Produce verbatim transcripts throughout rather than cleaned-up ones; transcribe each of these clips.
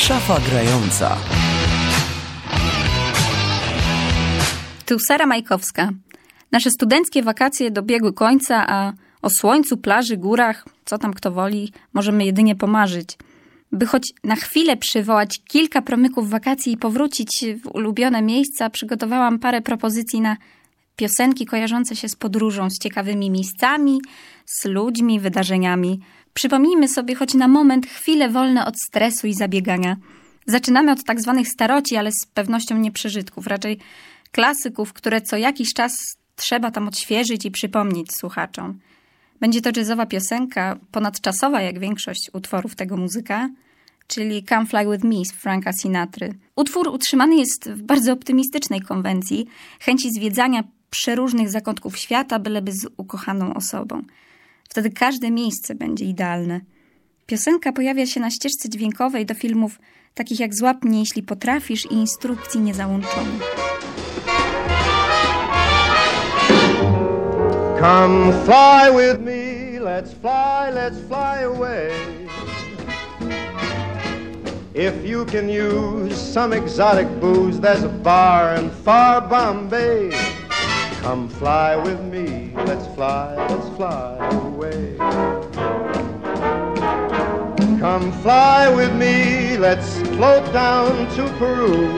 Szafa grająca. Tu Sara Majkowska. Nasze studenckie wakacje dobiegły końca, a o słońcu, plaży, górach, co tam kto woli, możemy jedynie pomarzyć. By choć na chwilę przywołać kilka promyków wakacji i powrócić w ulubione miejsca, przygotowałam parę propozycji na piosenki kojarzące się z podróżą, z ciekawymi miejscami, z ludźmi, wydarzeniami. Przypomnijmy sobie choć na moment chwile wolne od stresu i zabiegania. Zaczynamy od tak zwanych staroci, ale z pewnością nie przeżytków, raczej klasyków, które co jakiś czas trzeba tam odświeżyć i przypomnieć słuchaczom. Będzie to jazzowa piosenka, ponadczasowa jak większość utworów tego muzyka, czyli Come Fly With Me z Franka Sinatry. Utwór utrzymany jest w bardzo optymistycznej konwencji, chęci zwiedzania przeróżnych zakątków świata, byleby z ukochaną osobą. Wtedy każde miejsce będzie idealne. Piosenka pojawia się na ścieżce dźwiękowej do filmów takich jak Złap mnie, jeśli potrafisz i Instrukcji niezałączonych. Come fly with me, let's fly, let's fly away. If you can use some exotic booze, there's a bar in far Bombay. Come fly with me, let's fly, let's fly away. Come fly with me, let's float down to Peru.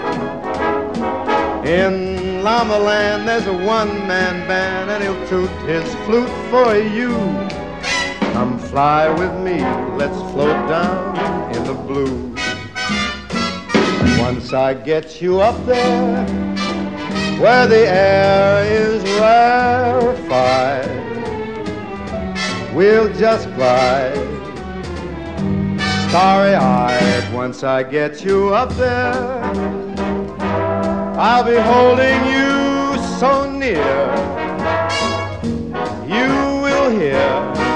In Llama Land there's a one-man band and he'll toot his flute for you. Come fly with me, let's float down in the blue. Once I get you up there, where the air is rarefied, we'll just glide, starry-eyed. Once I get you up there, I'll be holding you so near, you will hear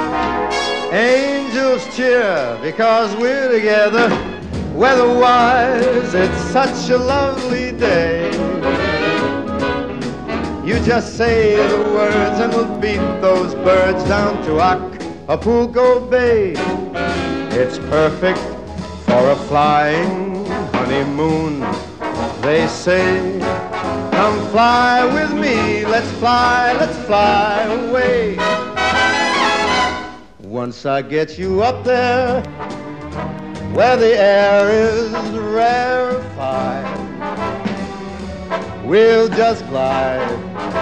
angels cheer, because we're together. Weather-wise, it's such a lovely day. You just say the words and we'll beat those birds down to Acapulco Bay. It's perfect for a flying honeymoon, they say. Come fly with me, let's fly, let's fly away. Once I get you up there, where the air is rarefied, we'll just glide,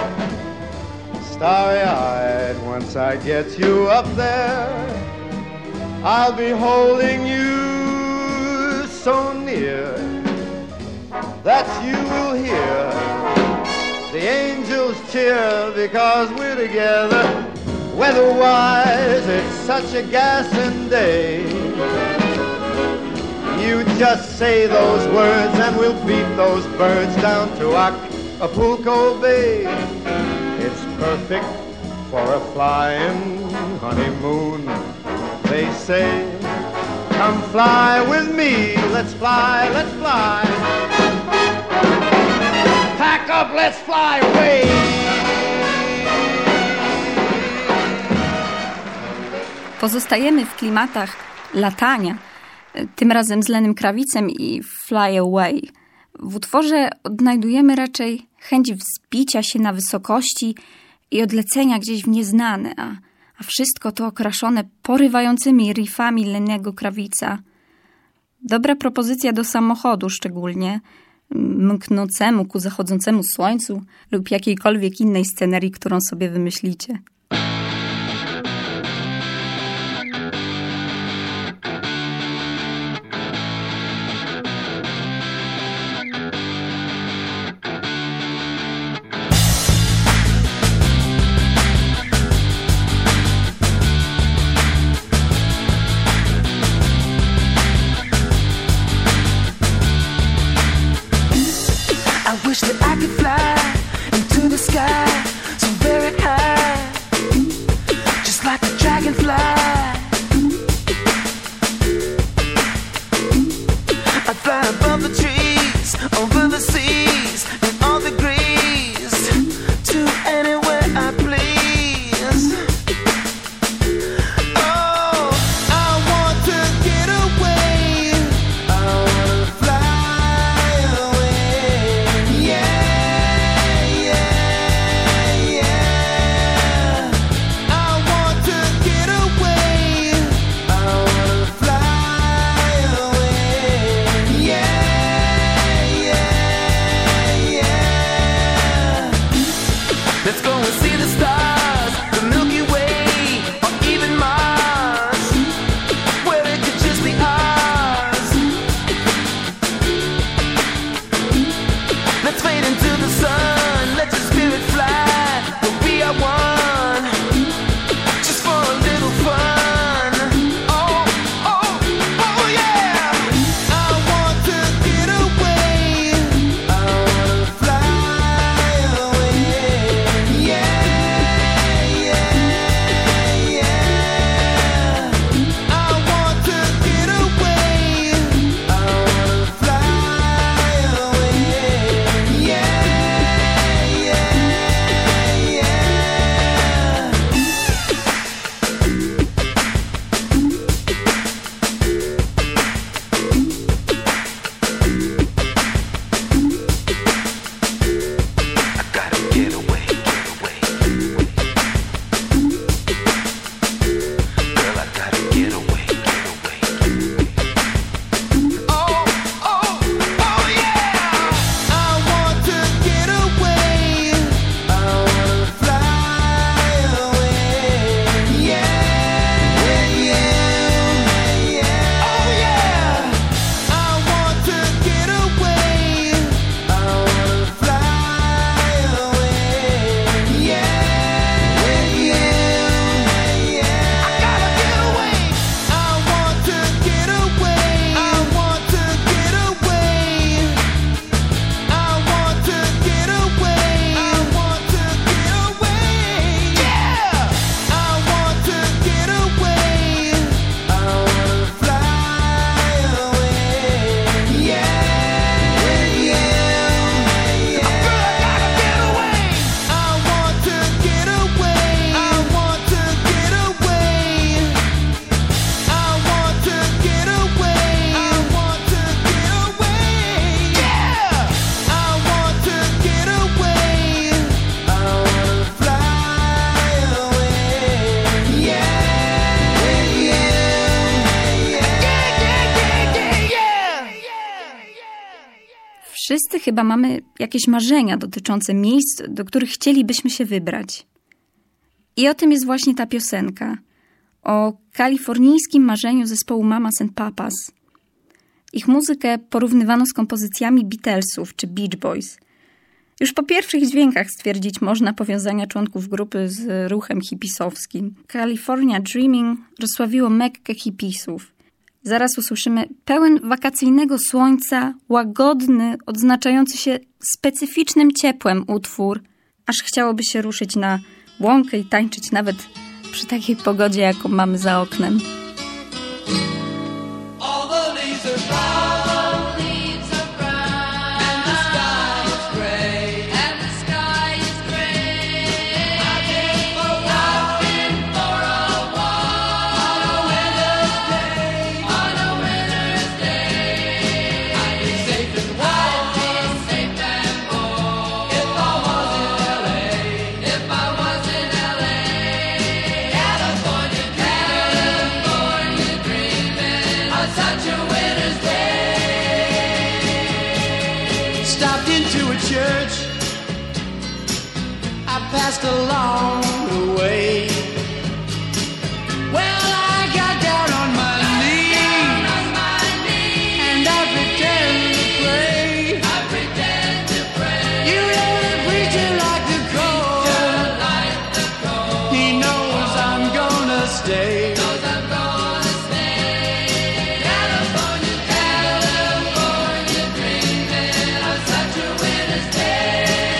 starry-eyed. Once I get you up there, I'll be holding you so near that you will hear the angels cheer, because we're together. Weather-wise, it's such a gassin' day. You just say those words and we'll beat those birds down to Acapulco Bay. It's perfect for a flying honeymoon, they say. Come fly with me, let's fly, let's fly. Pack up, let's fly away. Pozostajemy w klimatach latania, tym razem z Lennym Kravicem i Fly Away. W utworze odnajdujemy raczej chęć wzbicia się na wysokości i odlecenia gdzieś w nieznane, a, a wszystko to okraszone porywającymi riffami Lennego Kravica. Dobra propozycja do samochodu szczególnie, mknącemu ku zachodzącemu słońcu lub jakiejkolwiek innej scenerii, którą sobie wymyślicie. I wish that I could fly into the sky so very high, just like a dragonfly. I'd fly above the trees, over the seas, in all degrees, to anywhere I please. Oh, I want to get away. I Wszyscy chyba mamy jakieś marzenia dotyczące miejsc, do których chcielibyśmy się wybrać. I o tym jest właśnie ta piosenka. O kalifornijskim marzeniu zespołu Mamas and Papas. Ich muzykę porównywano z kompozycjami Beatlesów czy Beach Boys. Już po pierwszych dźwiękach stwierdzić można powiązania członków grupy z ruchem hipisowskim. California Dreaming rozsławiło Mekkę hipisów. Zaraz usłyszymy pełen wakacyjnego słońca, łagodny, odznaczający się specyficznym ciepłem utwór, aż chciałoby się ruszyć na łąkę i tańczyć nawet przy takiej pogodzie, jaką mamy za oknem. Passed along the way. Well, I got down on my knees, on my knees, and I pretend to pray. I pretend to pray. You know the preacher like the cold, like the cold. He knows I'm gonna stay. Knows I'm gonna stay. California, California, dreaming on such a winter's day.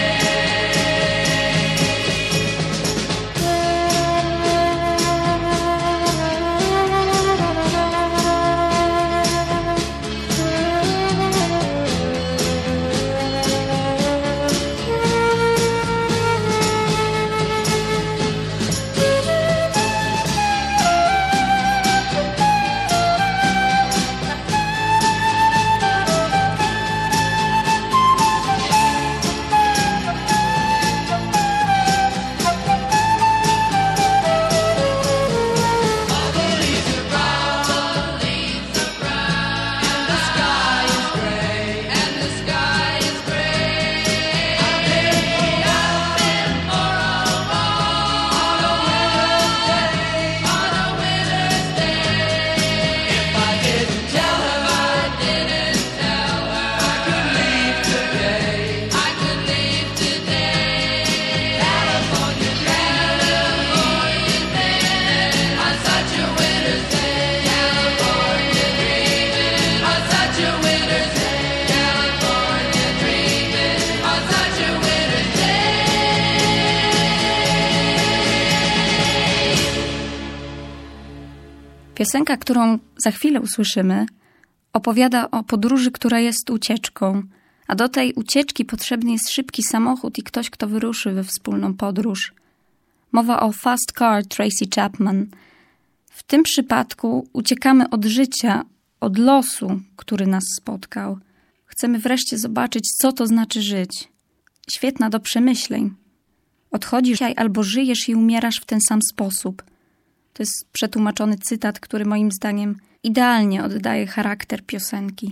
Piosenka, którą za chwilę usłyszymy, opowiada o podróży, która jest ucieczką, a do tej ucieczki potrzebny jest szybki samochód i ktoś, kto wyruszy we wspólną podróż. Mowa o Fast Car Tracy Chapman. W tym przypadku uciekamy od życia, od losu, który nas spotkał. Chcemy wreszcie zobaczyć, co to znaczy żyć. Świetna do przemyśleń. Odchodzisz albo żyjesz i umierasz w ten sam sposób. To jest przetłumaczony cytat, który moim zdaniem idealnie oddaje charakter piosenki.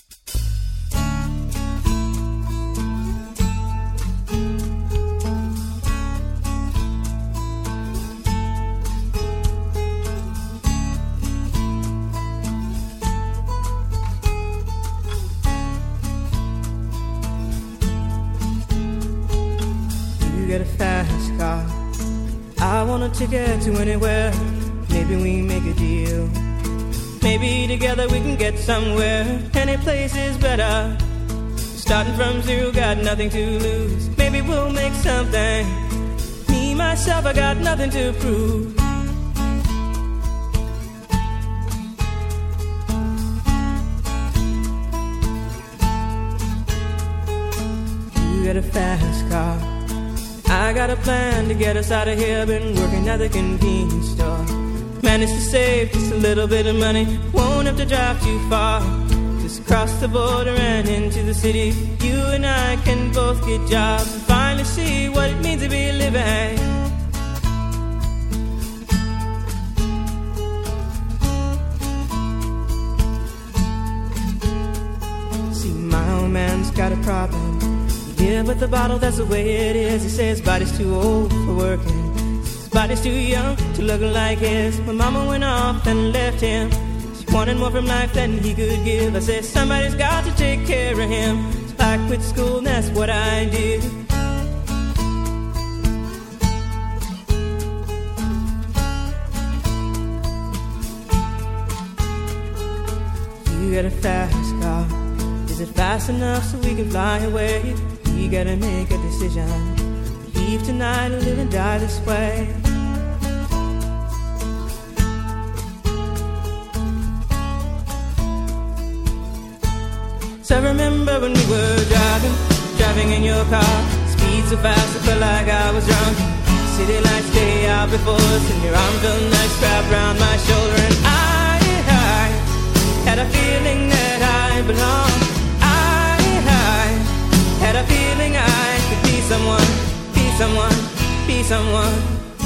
You get a fast car. I want a ticket to anywhere. Maybe we make a deal. Maybe together we can get somewhere. Any place is better. Starting from zero, got nothing to lose. Maybe we'll make something. Me, myself, I got nothing to prove. You got a fast car. I got a plan to get us out of here. Been working at the convenience store. Managed to save just a little bit of money. Won't have to drive too far. Just cross the border and into the city. You and I can both get jobs and finally see what it means to be living. See, my old man's got a problem. You live with the bottle, that's the way it is. He says his body's too old for working. His body's too young to look like his. My mama went off and left him. She wanted more from life than he could give. I said somebody's got to take care of him. So I quit school and that's what I did. You got a fast car. Is it fast enough so we can fly away? We gotta make a decision. Leave tonight or live and die this way. So I remember when we were driving, driving in your car. Speed so fast I felt like I was drunk. City lights stay out before us, and your arm felt nice wrapped around my shoulder. And I, I had a feeling that I belonged. I, I had a feeling I could be someone, be someone, be someone.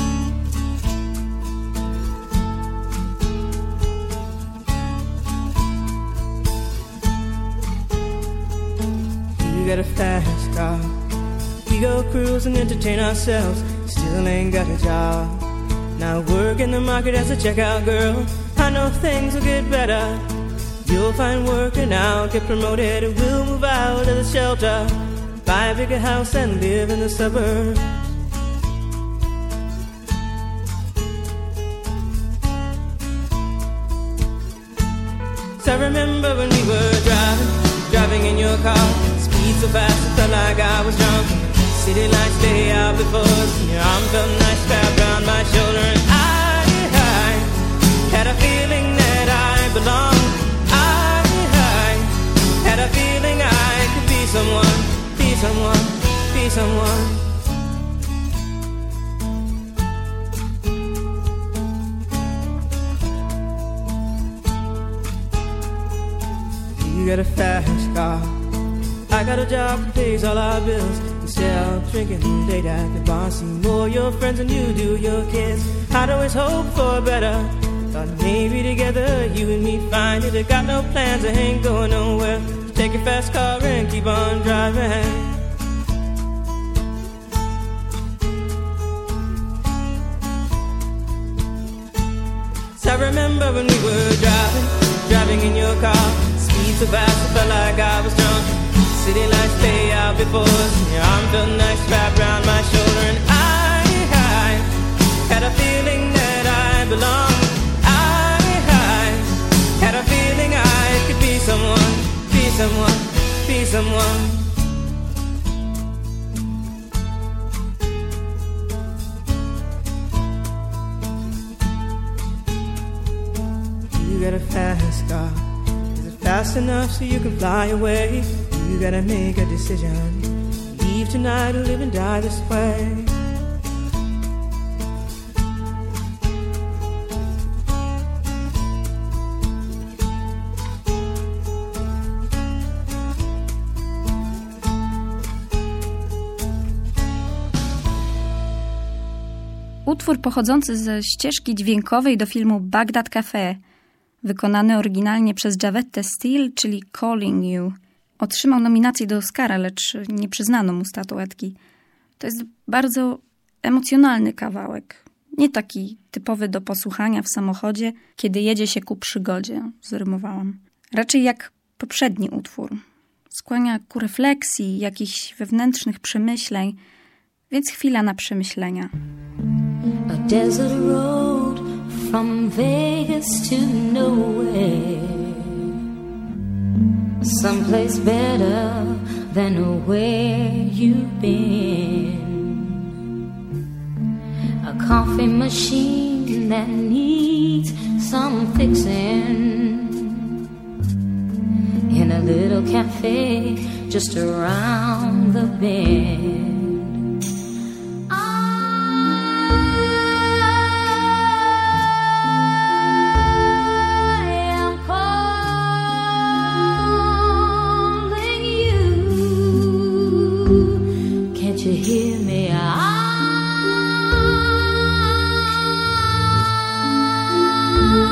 You got a fast car. We go cruise and entertain ourselves. Still ain't got a job. Now work in the market as a checkout girl. I know things will get better. You'll find work and I'll get promoted. And we'll move out of the shelter, buy a bigger house and live in the suburbs. So I remember when we were driving, driving in your car. Speed so fast it felt like I was drunk. City lights lay out before us, and your arm felt nice wrapped around my shoulder. And I, I had a feeling that I belonged. I, I had a feeling I could be someone, be someone, be someone. You got a fast car. I got a job that pays all our bills. Instead of drinking late at the bar, see more your friends than you do your kids. I'd always hope for better. Thought maybe together you and me find it. I got no plans, I ain't going nowhere. So take your fast car and keep on driving. So I remember when we were driving, driving in your car. Speed so fast I felt like I was drunk. City lights lay out before us, and your arm felt nice wrapped around my shoulder. And I, I had a feeling that I belonged. I, I had a feeling I could be someone, be someone, be someone. You got a fast car. Is it fast enough so you can fly away? You gotta make a decision. Leave tonight or live and die this way. Utwór pochodzący ze ścieżki dźwiękowej do filmu Baghdad Cafe, wykonany oryginalnie przez Javettę Steele, czyli Calling You. Otrzymał nominację do Oscara, lecz nie przyznano mu statuetki. To jest bardzo emocjonalny kawałek. Nie taki typowy do posłuchania w samochodzie, kiedy jedzie się ku przygodzie, zrymowałam. Raczej jak poprzedni utwór. Skłania ku refleksji, jakichś wewnętrznych przemyśleń, więc chwila na przemyślenia. A desert road from Vegas to nowhere. Someplace better than where you've been. A coffee machine that needs some fixing. In a little cafe just around the bend. You hear me? I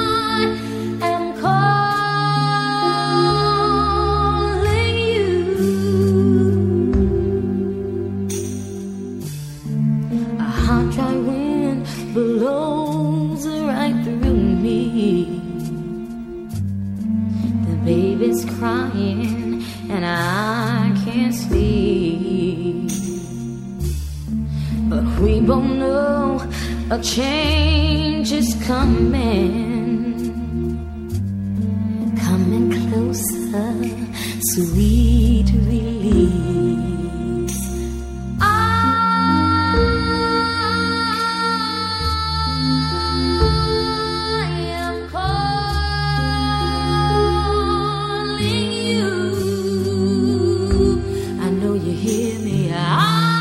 am calling you. crying and I can't sleep. But we both know a change is coming, coming closer, sweet release. I am calling you. I know you hear me. I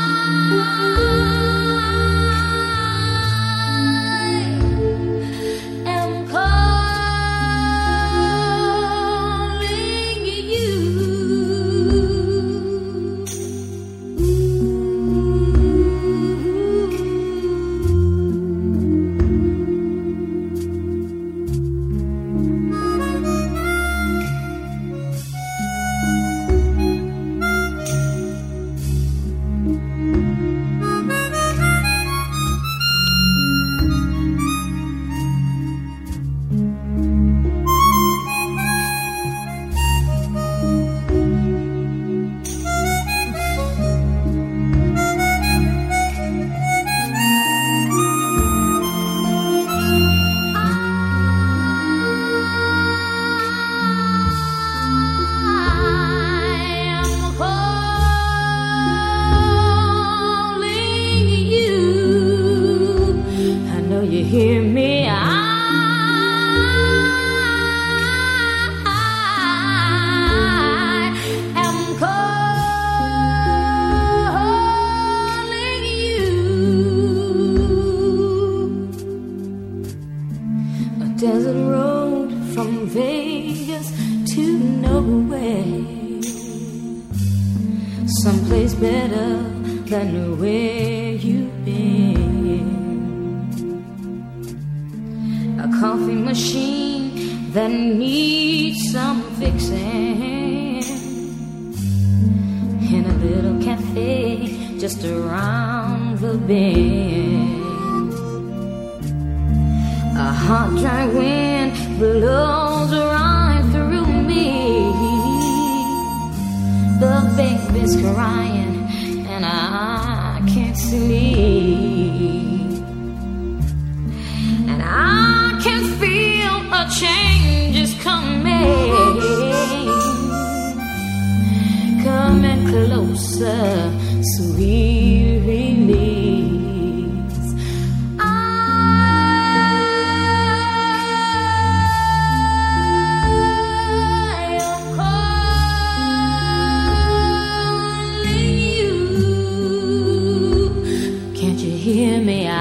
hear me. I am calling you. A desert road from Vegas to nowhere, someplace better than where you've been. A coffee machine that needs some fixing, in a little cafe just around the bend. A hot, dry wind blows right through me. The baby's crying and I can't sleep. And I can feel a change is coming, coming closer, sweet release. I am calling you. Can't you hear me? I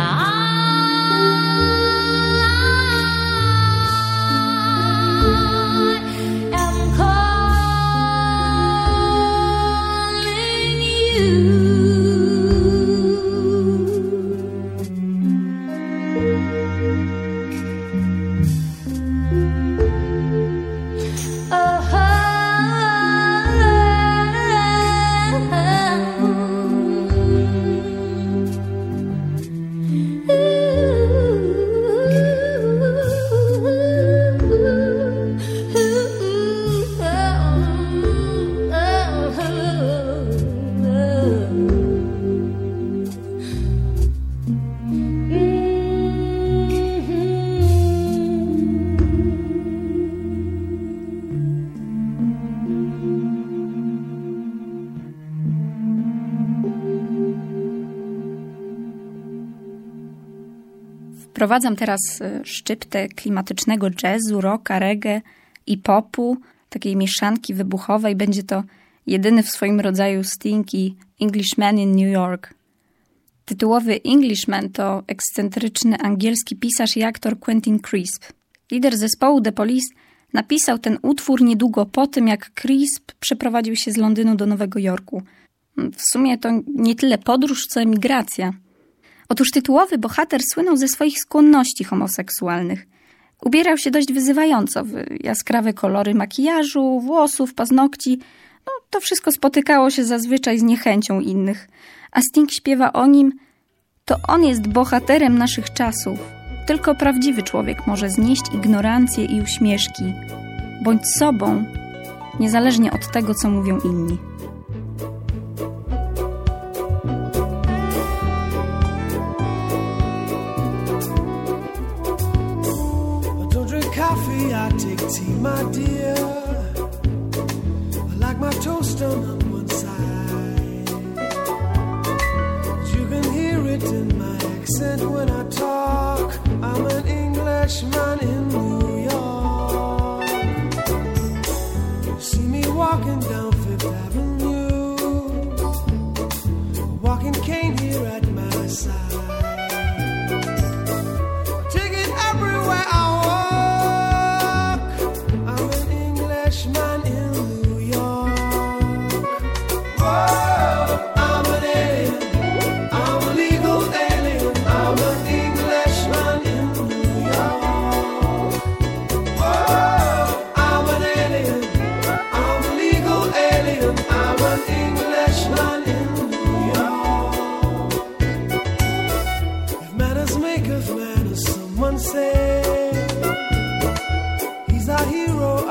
Wprowadzam teraz szczyptę klimatycznego jazzu, rocka, reggae i popu, takiej mieszanki wybuchowej. Będzie to jedyny w swoim rodzaju Sting i Englishman in New York. Tytułowy Englishman to ekscentryczny angielski pisarz i aktor Quentin Crisp. Lider zespołu The Police napisał ten utwór niedługo po tym, jak Crisp przeprowadził się z Londynu do Nowego Jorku. W sumie to nie tyle podróż, co emigracja. Otóż tytułowy bohater słynął ze swoich skłonności homoseksualnych. Ubierał się dość wyzywająco w jaskrawe kolory makijażu, włosów, paznokci. No, to wszystko spotykało się zazwyczaj z niechęcią innych. A Sting śpiewa o nim: to on jest bohaterem naszych czasów. Tylko prawdziwy człowiek może znieść ignorancję i uśmieszki. Bądź sobą niezależnie od tego, co mówią inni. Coffee, I take tea, my dear. I like my toast on one side. You can hear it in my accent when I talk. I'm an Englishman in New York. You see me walking down Fifth Avenue, a walking cane here at my side. Take it everywhere I walk. Man in New York. Whoa, I'm an alien. I'm a legal alien. I'm an Englishman in New York. Whoa, I'm an alien. I'm a legal alien. I'm an Englishman in New York. If manners make of manners, someone say he's our hero.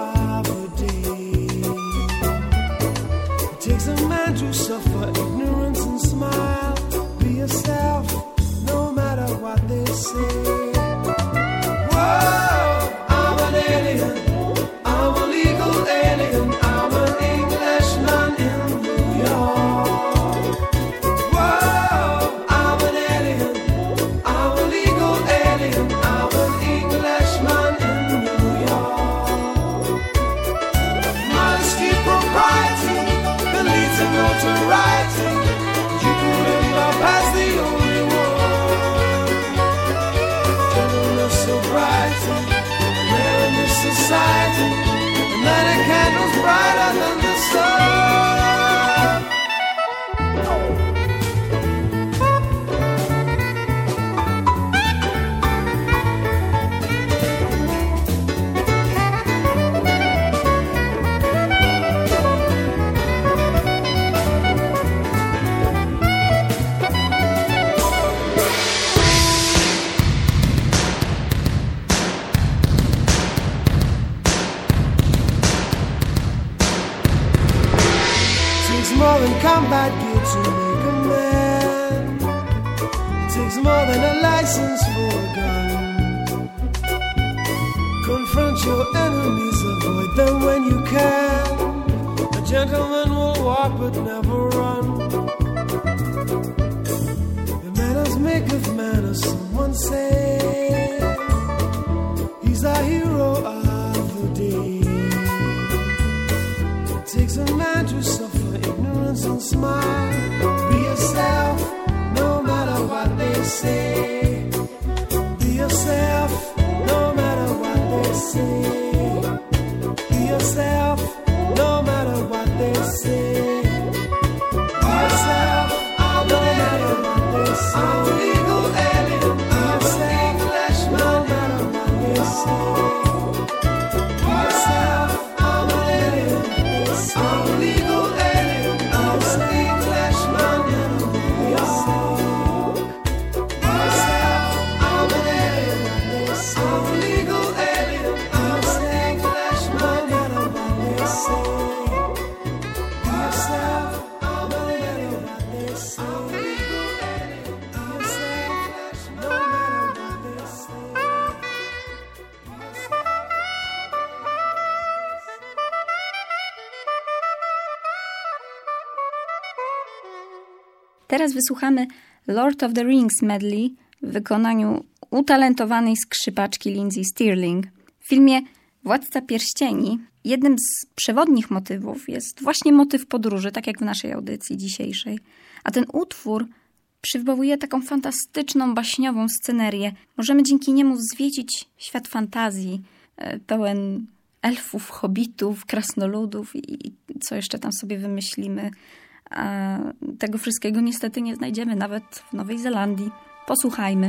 Takes a man to suffer ignorance and smile. Be yourself, no matter what they say. Whoa, I'm an alien. I'm a legal alien. I'm an Englishman in New York. Whoa, I'm an alien. I'm a legal alien. I'm an Englishman in New York. Modesty, propriety, notoriety, you couldn't love as the only one. Gentleness, sobriety, rare in this society, and that a candle's brighter than the sun. More than combat gear to make a man. It takes more than a license for a gun. Confront your enemies, avoid them when you can. A gentleman will walk but never run. The manners make of manners, someone say. He's our hero of the day. It takes a man to suffer ignorance and smile. Be yourself, no matter what they say. Be yourself, no matter what they say. Be yourself, no matter what they say. Be yourself, no matter what they say. I'm a legal alien. Be yourself, no matter what they say. Be yourself, I'm an alien. I'm a legal alien. I'm an Englishman in New York. Be yourself, I'm an alien. I'm a legal alien. I'm an Englishman, no matter what they say. Be yourself, I'm an alien. I'm a legal alien. Be yourself, no matter what they say. Teraz wysłuchamy Lord of the Rings medley w wykonaniu utalentowanej skrzypaczki Lindsey Stirling. W filmie Władca Pierścieni jednym z przewodnich motywów jest właśnie motyw podróży, tak jak w naszej audycji dzisiejszej. A ten utwór przywołuje taką fantastyczną, baśniową scenerię. Możemy dzięki niemu zwiedzić świat fantazji, pełen elfów, hobbitów, krasnoludów i co jeszcze tam sobie wymyślimy. A tego wszystkiego niestety nie znajdziemy nawet w Nowej Zelandii. Posłuchajmy.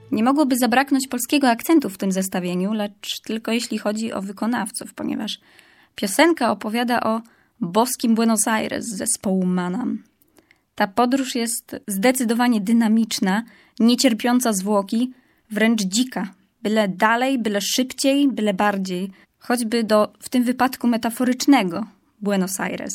Nie mogłoby zabraknąć polskiego akcentu w tym zestawieniu, lecz tylko jeśli chodzi o wykonawców, ponieważ piosenka opowiada o boskim Buenos Aires zespołu Manam. Ta podróż jest zdecydowanie dynamiczna, niecierpiąca zwłoki, wręcz dzika. Byle dalej, byle szybciej, byle bardziej. Choćby do, w tym wypadku metaforycznego, Buenos Aires.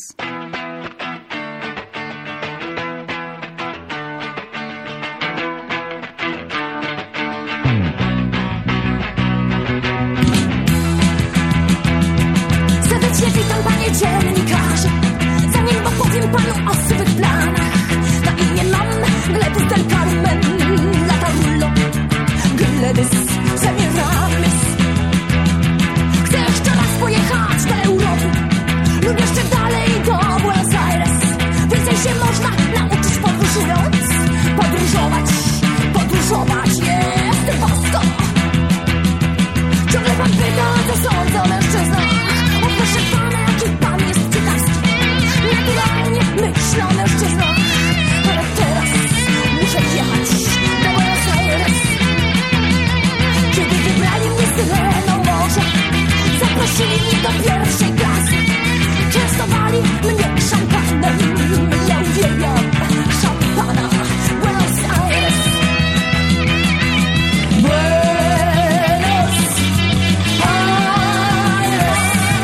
Serdecznie witam, panie dziennikarze. Zanim opowiem panu o swych planach, na imię mam Glebus del Carmen, Lata Rullo, Gledys, Semiramis. Chcę jeszcze raz pojechać do Europy lub jeszcze dalej do Buenos Aires. Więcej się można nauczyć podróżując, podróżować, podróżować jest bosko. Ciągle pan pyta, co sądzę o mężczyznach. O proszę pana, jaki pan jest ciekawski. Naturalnie myślę o mężczyznach, ale teraz muszę jechać do Buenos Aires. Kiedy wybrali mnie syreną morza, zaprosili mnie do pierwszej klasy. Częstowali mnie szampanem, ja uwielbiam szampana. Buenos Aires, Buenos Aires,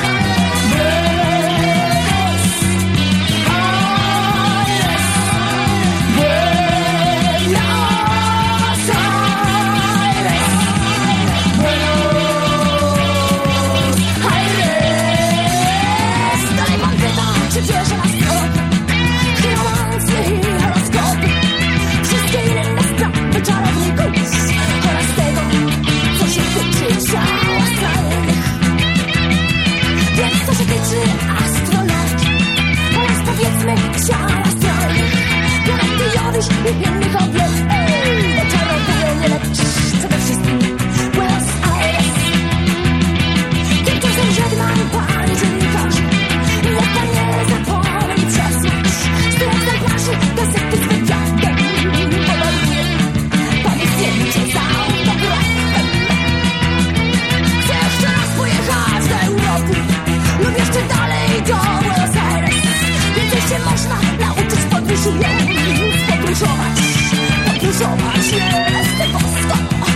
dalej pan pyta, czy wierzę na stronie, romansy i horoskopy, wszystkie inne sprawy czarowników oraz tego, co się tyczy ciał astralnych. Więc co się tyczy astrologii oraz powiedzmy ciał astralnych, planety Jowisz i innych obiektów, bo czarowuje nie lecz przede wszystkim Buenos Aires. Tymczasem żegnam panie dziennikarze, niech pan nie zapomni przesłać stu egzemplarzy gazety z wywiadem. Podaruję panu zdjęcie za autografem. Chcę jeszcze raz pojechać do Europy lub jeszcze dalej do Buenos Aires. Więcej się można nauczyć podróżując, podróżować, podróżować jest bosko.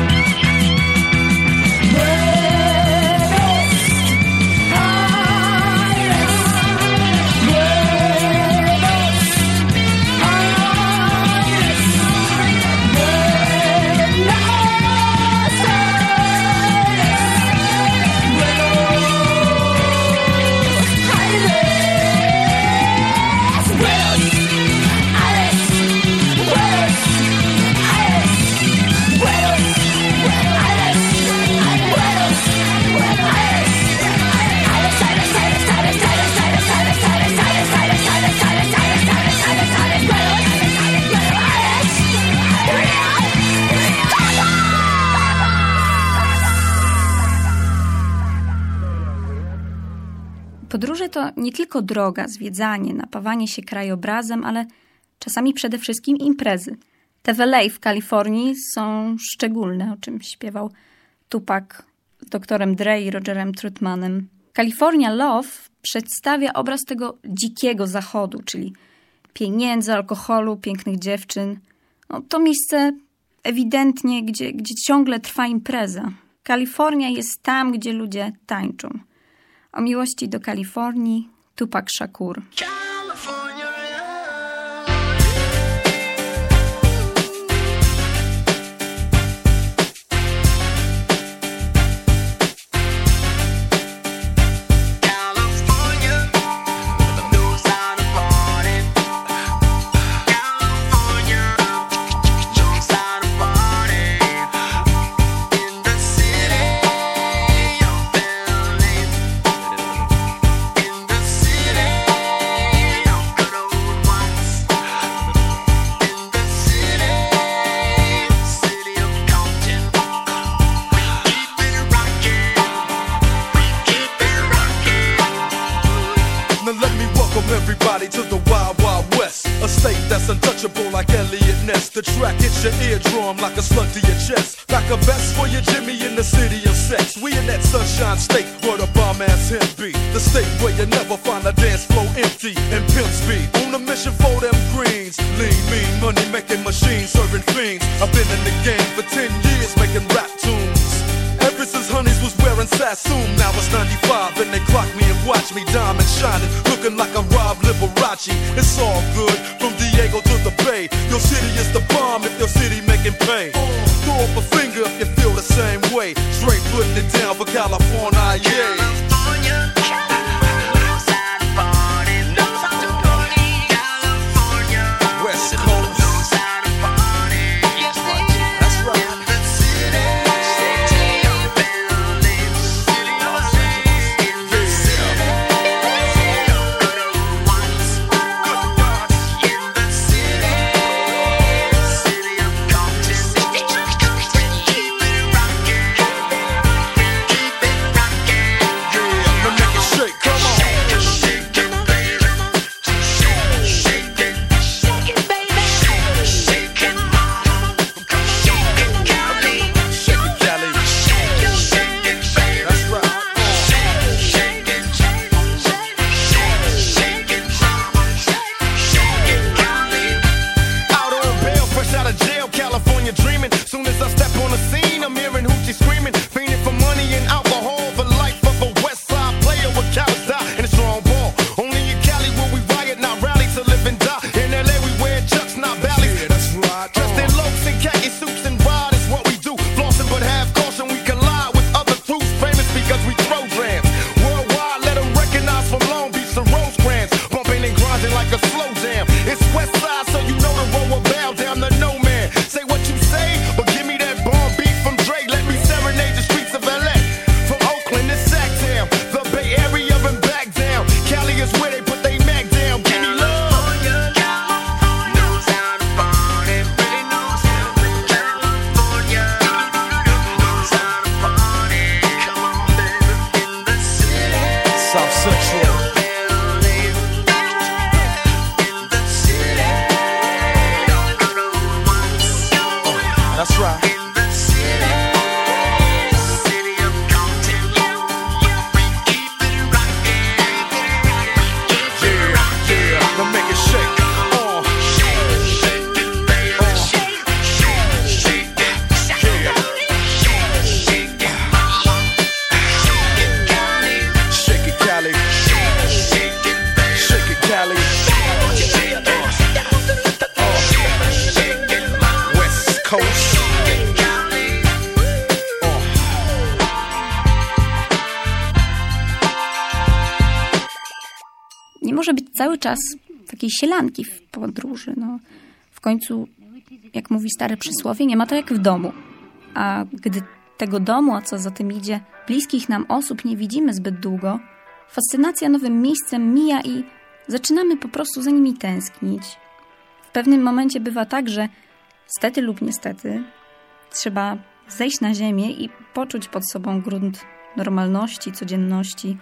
Podróże to nie tylko droga, zwiedzanie, napawanie się krajobrazem, ale czasami przede wszystkim imprezy. Te w L A w Kalifornii są szczególne, o czym śpiewał Tupac z doktorem Dre i Rogerem Troutmanem. California Love przedstawia obraz tego dzikiego zachodu, czyli pieniędzy, alkoholu, pięknych dziewczyn. No, to miejsce ewidentnie, gdzie, gdzie ciągle trwa impreza. Kalifornia jest tam, gdzie ludzie tańczą. O miłości do Kalifornii Tupac Shakur. City It's untouchable like Elliot Ness. The track hits your eardrum like a slug to your chest. Like a vest for your Jimmy in the city of sex. We in that sunshine state where the bomb ass him be. The state where you never find a dance floor empty and pimp speed. On a mission for them greens. Lean, mean, money making machines serving fiends. I've been in the game for ten years making rap tunes. Ever since Honeys was wearing Sassoon, now it's ninety-five and they clock me and watch me diamond shining, looking like I'm Rob Liberace. It's all good from Diego to the Bay. Your city is the bomb if your city making pay. Throw up a finger if you feel the same way. Straight putting it down for California, yeah. może być cały czas takiej sielanki w podróży. No. W końcu, jak mówi stare przysłowie, nie ma to jak w domu. A gdy tego domu, a co za tym idzie, bliskich nam osób nie widzimy zbyt długo, fascynacja nowym miejscem mija i zaczynamy po prostu za nimi tęsknić. W pewnym momencie bywa tak, że stety lub niestety trzeba zejść na ziemię i poczuć pod sobą grunt normalności, codzienności.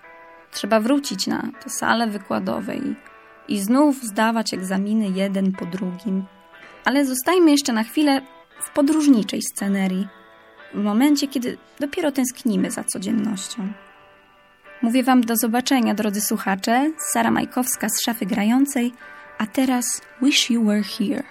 Trzeba wrócić na tę salę wykładową i, i znów zdawać egzaminy jeden po drugim. Ale zostajmy jeszcze na chwilę w podróżniczej scenerii, w momencie, kiedy dopiero tęsknimy za codziennością. Mówię wam do zobaczenia, drodzy słuchacze. Sara Majkowska z Szafy Grającej, a teraz Wish You Were Here.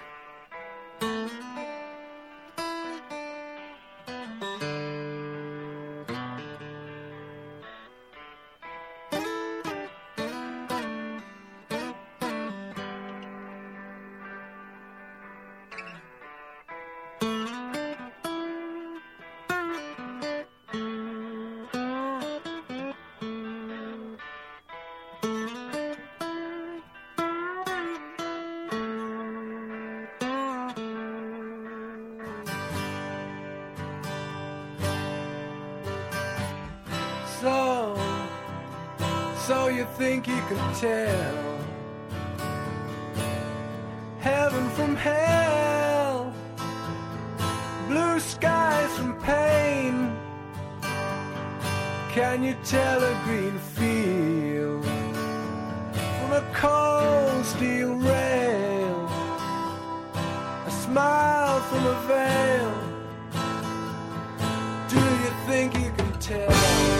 So, so you think you can tell heaven from hell, blue skies from pain? Can you tell a green field from a cold steel rail? smile from a veil. Do you think you can tell?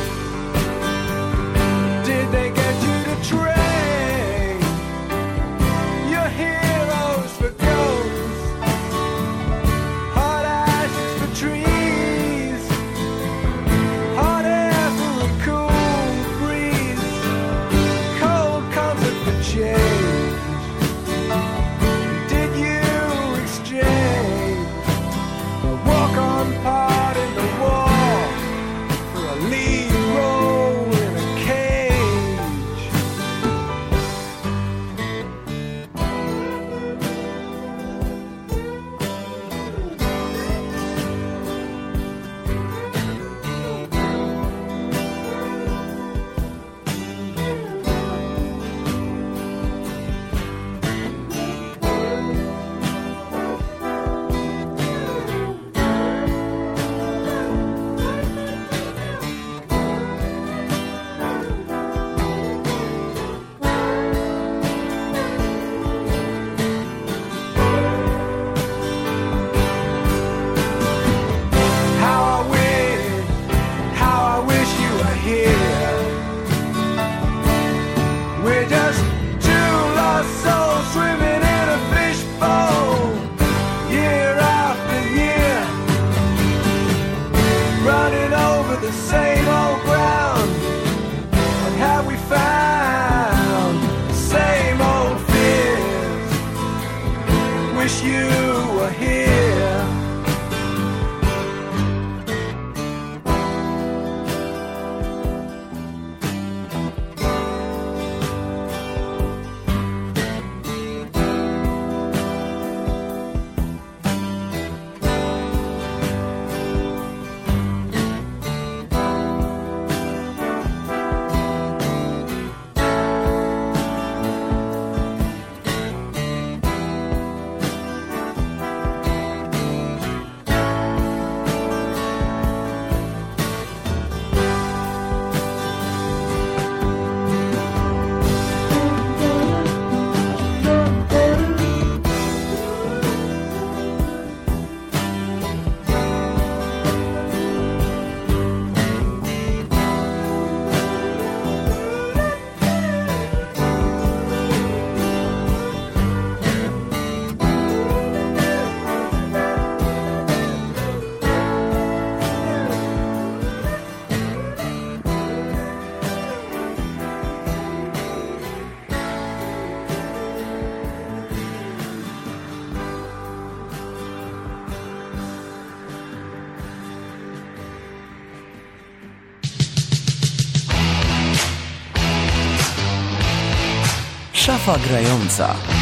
Did they get you to train your heroes for ghosts, hot ashes for trees, hot air for a cool breeze, cold comfort for change? Did you exchange a walk-on part in the wall for a lead role in a cage? How I wish, how I wish you were here. We're just two lost souls swimming in a fishbowl, year after year, running over the same old ground. What have we found? Same old fears. Wish you were here. Szafa grająca.